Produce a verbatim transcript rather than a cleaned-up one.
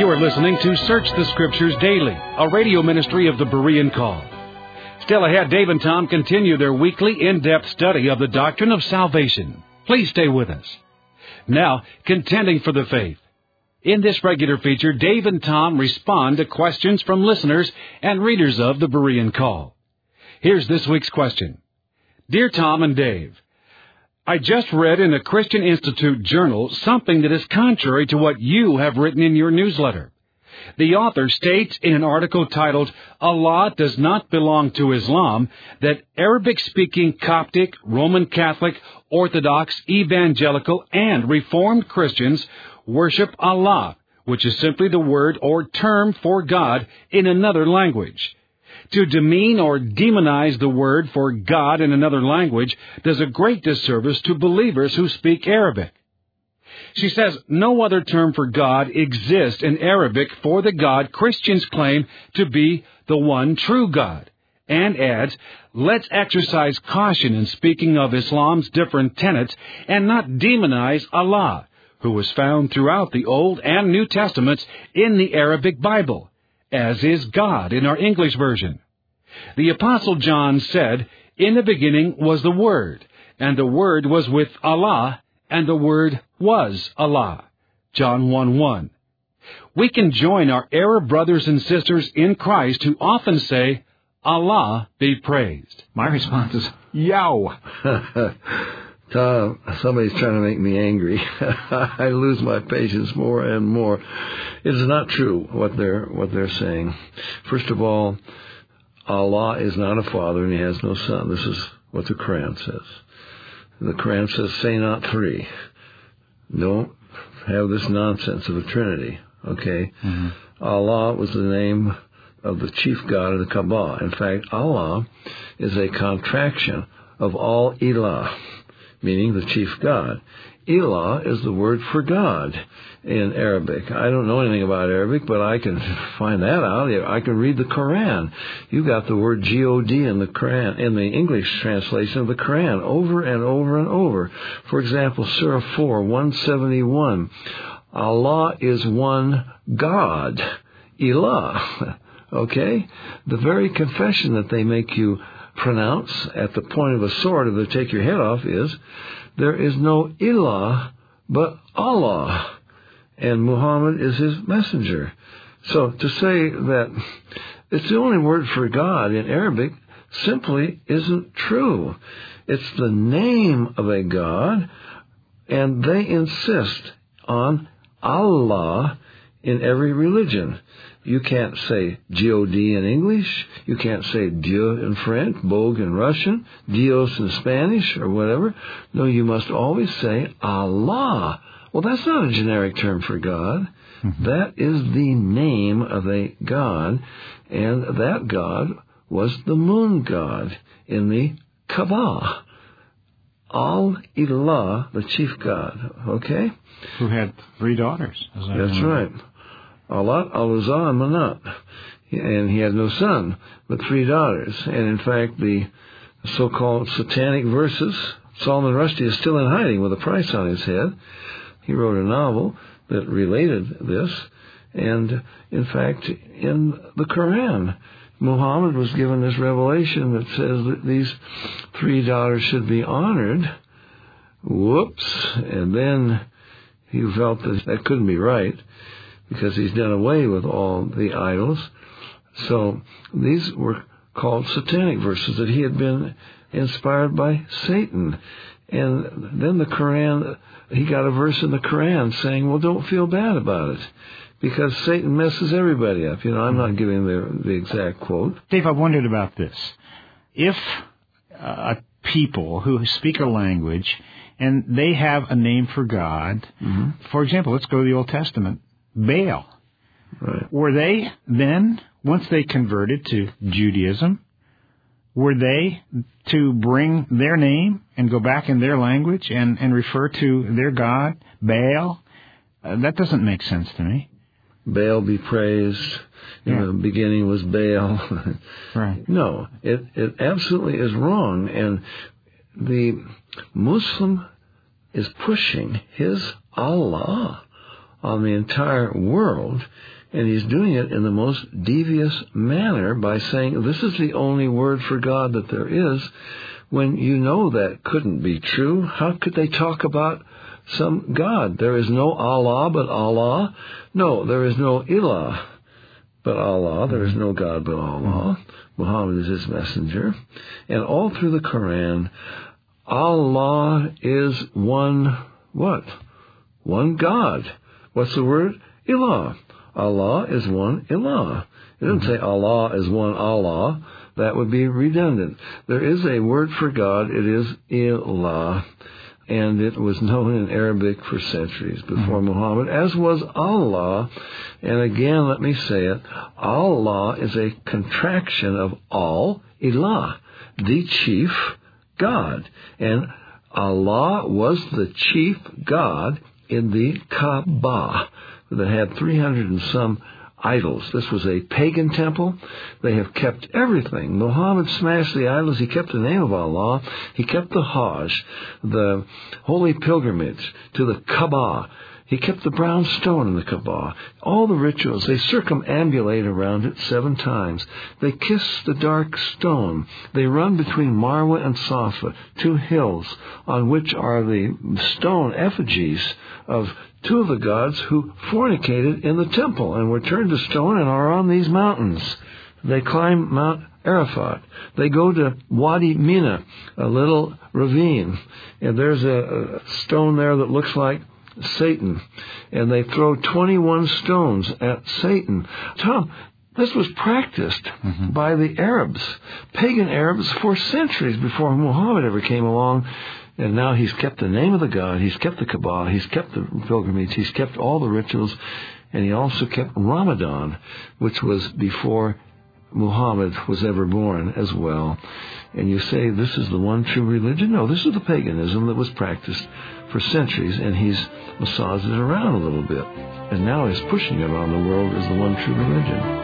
You are listening to Search the Scriptures Daily, a radio ministry of the Berean Call. Still ahead, Dave and Tom continue their weekly in-depth study of the doctrine of salvation. Please stay with us. Now, contending for the faith. In this regular feature, Dave and Tom respond to questions from listeners and readers of the Berean Call. Here's this week's question. Dear Tom and Dave, I just read in a Christian Institute journal something that is contrary to what you have written in your newsletter. The author states in an article titled, Allah Does Not Belong to Islam, that Arabic-speaking Coptic, Roman Catholic, Orthodox, Evangelical, and Reformed Christians worship Allah, which is simply the word or term for God in another language. To demean or demonize the word for God in another language does a great disservice to believers who speak Arabic. She says no other term for God exists in Arabic for the God Christians claim to be the one true God, and adds, let's exercise caution in speaking of Islam's different tenets and not demonize Allah, who is found throughout the Old and New Testaments in the Arabic Bible, as is God in our English version. The Apostle John said, in the beginning was the Word, and the Word was with Allah, and the Word was Allah. John one one. We can join our Arab brothers and sisters in Christ who often say, Allah be praised. My response is, yow. Tom, somebody's trying to make me angry. I lose my patience more and more. It is not true what they're what they're saying. First of all, Allah is not a father and He has no son. This is what the Quran says. The Quran says, say not three. Don't have this nonsense of a Trinity. Okay? Mm-hmm. Allah was the name of the chief god of the Kaaba. In fact, Allah is a contraction of all ilah, meaning the chief god. Ilah is the word for God in Arabic. I don't know anything about Arabic, but I can find that out. I can read the Quran. You've got the word G O D in the Quran, in the English translation of the Quran, over and over and over. For example, Surah four, one seventy-one. Allah is one God. Ilah. Okay? The very confession that they make you pronounce at the point of a sword if they take your head off is, there is no ilah but Allah, and Muhammad is his messenger. So to say that it's the only word for God in Arabic simply isn't true. It's the name of a God, and they insist on Allah in every religion. You can't say G O D in English. You can't say Dieu in French, Bog in Russian, Dios in Spanish, or whatever. No, you must always say Allah. Well, that's not a generic term for God. Mm-hmm. That is the name of a God, and that God was the moon god in the Kaaba. Al-Ilah, the chief god, okay? Who had three daughters. That's remember. Right. Allah, Al-Uzza, and Manat. And he had no son, but three daughters. And in fact, the so-called satanic verses, Salman Rushdie is still in hiding with a price on his head. He wrote a novel that related this. And in fact, in the Quran, Muhammad was given this revelation that says that these three daughters should be honored. Whoops. And then he felt that that couldn't be right, because he's done away with all the idols. So these were called satanic verses, that he had been inspired by Satan. And then the Quran, he got a verse in the Quran saying, well, don't feel bad about it, because Satan messes everybody up. You know, I'm not giving the, the exact quote. Dave, I wondered about this. If uh, people who speak a language and they have a name for God, mm-hmm. for example, let's go to the Old Testament, Baal. Right. Were they then, once they converted to Judaism, were they to bring their name and go back in their language and, and refer to their God, Baal? Uh, that doesn't make sense to me. Baal be praised. In yeah. the beginning was Baal. Right. No, it, it absolutely is wrong. And the Muslim is pushing his Allah on the entire world, and he's doing it in the most devious manner by saying this is the only word for God that there is, when you know that couldn't be true. How could they talk about some God? There is no Allah but Allah. No, there is no Ilah but Allah. There is no God but Allah. Muhammad is his messenger. And all through the Quran, Allah is one what? One God. What's the word? Ilah. Allah is one Ilah. It doesn't say Allah is one Allah. That would be redundant. There is a word for God. It is Ilah. And it was known in Arabic for centuries before mm-hmm. Muhammad, as was Allah. And again, let me say it, Allah is a contraction of Al, Ilah, the chief God. And Allah was the chief God in the Kaaba that had three hundred and some idols. This was a pagan temple. They have kept everything. Muhammad smashed the idols. He kept the name of Allah. He kept the Hajj, the holy pilgrimage to the Kaaba. He kept the brown stone in the Kaaba. All the rituals, they circumambulate around it seven times. They kiss the dark stone. They run between Marwa and Safa, two hills on which are the stone effigies of two of the gods who fornicated in the temple and were turned to stone and are on these mountains. They climb Mount Arafat. They go to Wadi Mina, a little ravine, and there's a, a stone there that looks like Satan, and they throw twenty-one stones at Satan. Tom, this was practiced mm-hmm. by the Arabs, pagan Arabs, for centuries before Muhammad ever came along. And now he's kept the name of the God, he's kept the Kaaba, he's kept the pilgrimage, he's kept all the rituals, and he also kept Ramadan, which was before Muhammad was ever born as well. And you say, this is the one true religion? No, this is the paganism that was practiced for centuries, and he's massaged it around a little bit. And now he's pushing it on the world as the one true religion.